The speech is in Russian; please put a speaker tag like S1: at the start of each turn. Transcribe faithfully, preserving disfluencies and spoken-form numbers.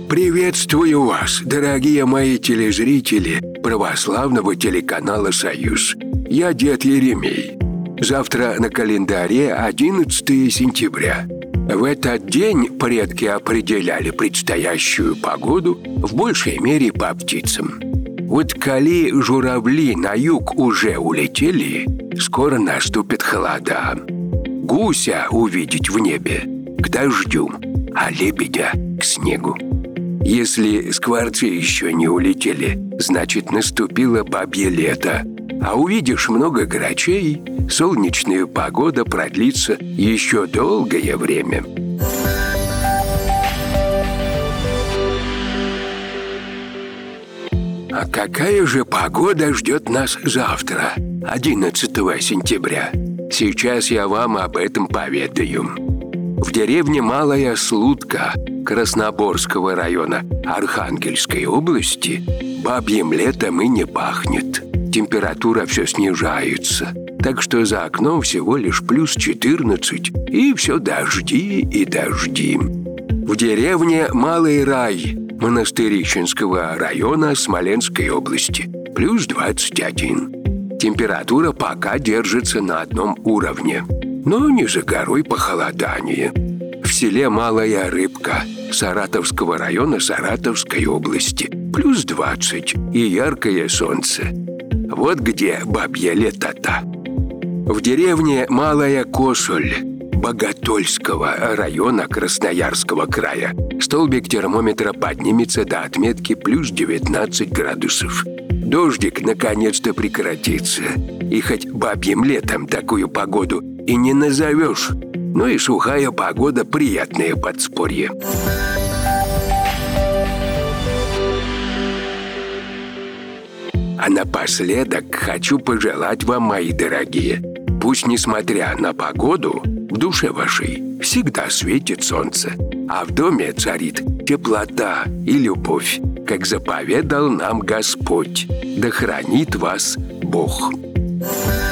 S1: Приветствую вас, дорогие мои телезрители православного телеканала «Союз». Я дед Еремей. Завтра на календаре одиннадцатое сентября. В этот день предки определяли предстоящую погоду в большей мере по птицам. Вот коли журавли на юг уже улетели, скоро наступит холода. Гуся увидеть в небе к дождю, а лебедя к снегу. Если скворцы еще не улетели, значит, наступило бабье лето. А увидишь много грачей, солнечная погода продлится еще долгое время. А какая же погода ждет нас завтра, одиннадцатого сентября? Сейчас я вам об этом поведаю. В деревне Малая Слутка Красноборского района Архангельской области бабьим летом и не пахнет. Температура все снижается, так что за окном всего лишь плюс четырнадцать, и все дожди и дожди. В деревне Малый Рай Монастырищенского района Смоленской области плюс двадцать один. Температура пока держится на одном уровне, но не за горой похолодание. В селе Малая Рыбка Саратовского района Саратовской области плюс двадцать и яркое солнце. Вот где бабье лето-то. В деревне Малая Косуль Боготольского района Красноярского края столбик термометра поднимется до отметки плюс девятнадцать градусов. Дождик наконец-то прекратится. И хоть бабьим летом такую погоду и не назовешь, но и сухая погода — приятное подспорье. А напоследок хочу пожелать вам, мои дорогие, пусть, несмотря на погоду, в душе вашей всегда светит солнце, а в доме царит теплота и любовь, как заповедал нам Господь. Да хранит вас Бог.